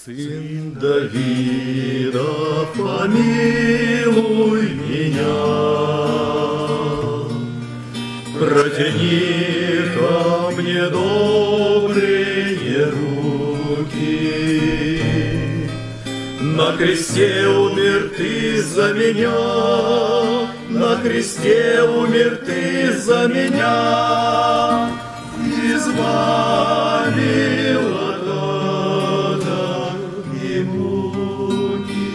Сын Давида, помилуй меня, протяни ко мне добрые руки. На кресте умер ты за меня, на кресте умер ты за меня, избавил от ада и муки.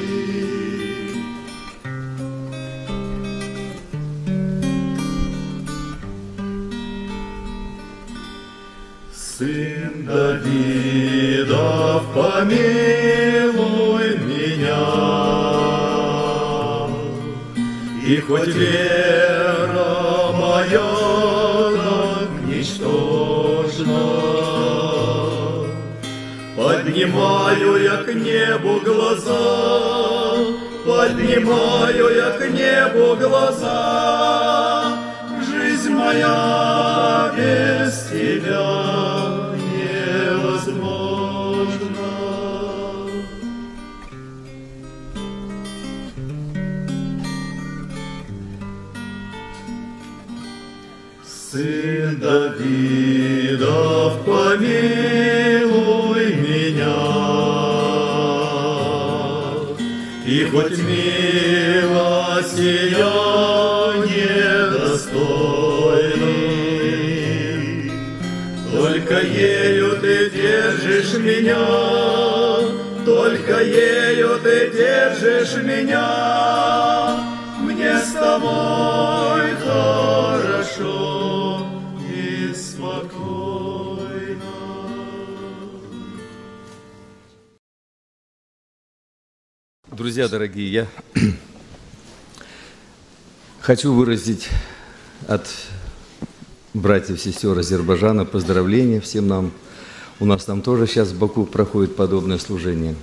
Сын Давидов, помилуй меня, и хоть вера моя так ничтожна, поднимаю я к небу глаза, поднимаю я к небу глаза. Жизнь моя без тебя невозможна. Сын Давидов, помилуй меня, и хоть милости я недостойный, только ею ты держишь меня, только ею ты держишь меня, мне с тобой хорошо и спокойно. Друзья дорогие, я хочу выразить от братьев и сестер Азербайджана поздравления всем нам. У нас там тоже сейчас в Баку проходит подобное служение.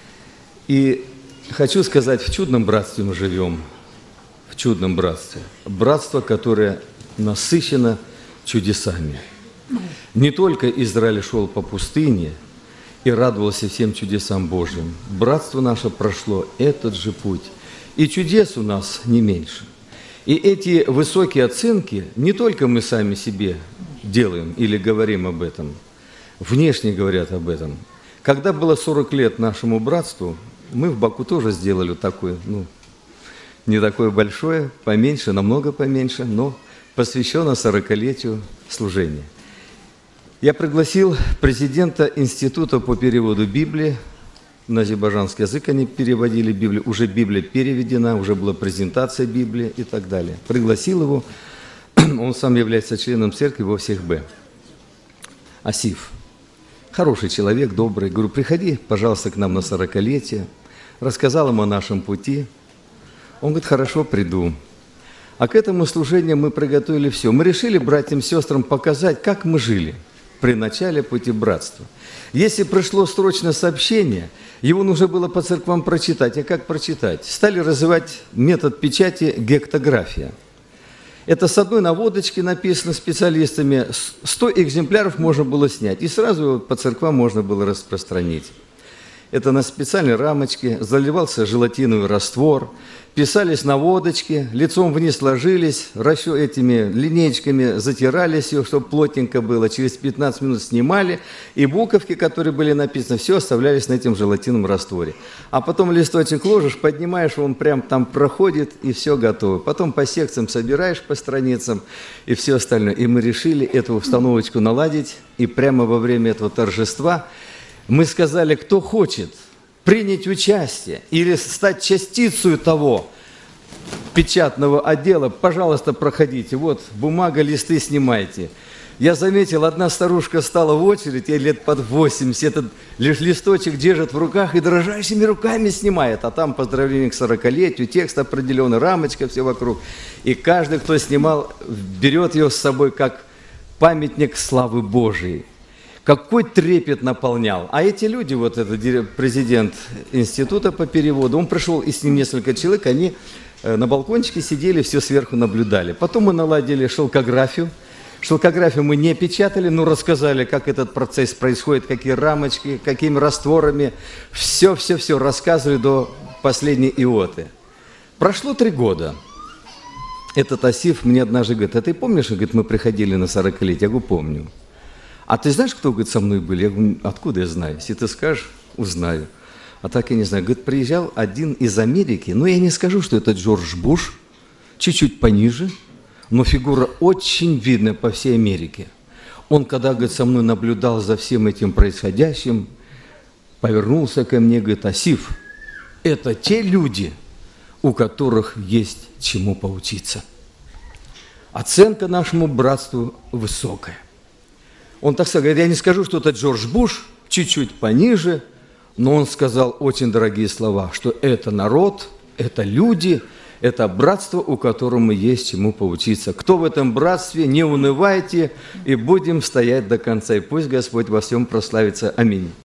И хочу сказать, в чудном братстве мы живем, в чудном братстве. Братство, которое насыщено чудесами. Не только Израиль шел по пустыне и радовался всем чудесам Божьим. Братство наше прошло этот же путь. И чудес у нас не меньше. И эти высокие оценки не только мы сами себе делаем или говорим об этом, внешне говорят об этом. Когда было 40 лет нашему братству, мы в Баку тоже сделали такое, не такое большое, поменьше, намного поменьше, но посвящено 40-летию служения. Я пригласил президента Института по переводу Библии. На азербайджанский язык они переводили Библию. Уже Библия переведена, уже была презентация Библии и так далее. Пригласил его. Он сам является членом церкви во всех Б. Асиф. Хороший человек, добрый. Говорю, приходи, пожалуйста, к нам на 40-летие. Рассказал ему о нашем пути. Он говорит, хорошо, приду. А к этому служению мы приготовили все. Мы решили братьям и сестрам показать, как мы жили при начале пути братства. Если пришло срочное сообщение, его нужно было по церквам прочитать. А как прочитать? Стали развивать метод печати гектография. Это с одной наводочки написано специалистами, 100 экземпляров можно было снять, и сразу его по церквам можно было распространить. Это на специальной рамочке, заливался желатиновый раствор, писались наводочки, лицом вниз ложились, этими линеечками затирались, чтобы плотненько было, через 15 минут снимали, и буковки, которые были написаны, все оставлялись на этом желатиновом растворе. А потом листочек ложишь, поднимаешь, он прям там проходит, и все готово. Потом по секциям собираешь, по страницам, и все остальное. И мы решили эту установочку наладить, и прямо во время этого торжества мы сказали, кто хочет принять участие или стать частицей того печатного отдела, пожалуйста, проходите. Вот бумага, листы снимайте. Я заметил, одна старушка стала в очередь, ей лет под 80, этот листочек держит в руках и дрожащими руками снимает. А там поздравление к 40-летию, текст определенный, рамочка, все вокруг. И каждый, кто снимал, берет ее с собой как памятник славы Божией. Какой трепет наполнял. А эти люди, вот этот президент института по переводу, он пришел, и с ним несколько человек, они на балкончике сидели, все сверху наблюдали. Потом мы наладили шелкографию, Шелкографию мы не печатали, но рассказали, как этот процесс происходит, какие рамочки, какими растворами. Все рассказывали до последней иоты. Прошло 3 года. Этот Асиф мне однажды говорит: а ты помнишь, говорит, мы приходили на 40-летие? Я говорю, помню. А ты знаешь, кто, говорит, со мной был? Я говорю, откуда я знаю? Если ты скажешь, узнаю. А так я не знаю. Говорит, приезжал один из Америки, но я не скажу, что это Джордж Буш, чуть-чуть пониже, но фигура очень видная по всей Америке. Он, когда, говорит, со мной наблюдал за всем этим происходящим, повернулся ко мне, говорит, Асиф, это те люди, у которых есть чему поучиться. Оценка нашему братству высокая. Он так сказал, говорит, я не скажу, что это Джордж Буш, чуть-чуть пониже, но он сказал очень дорогие слова, что это народ, это люди, это братство, у которого есть чему поучиться. Кто в этом братстве, не унывайте и будем стоять до конца. И пусть Господь во всем прославится. Аминь.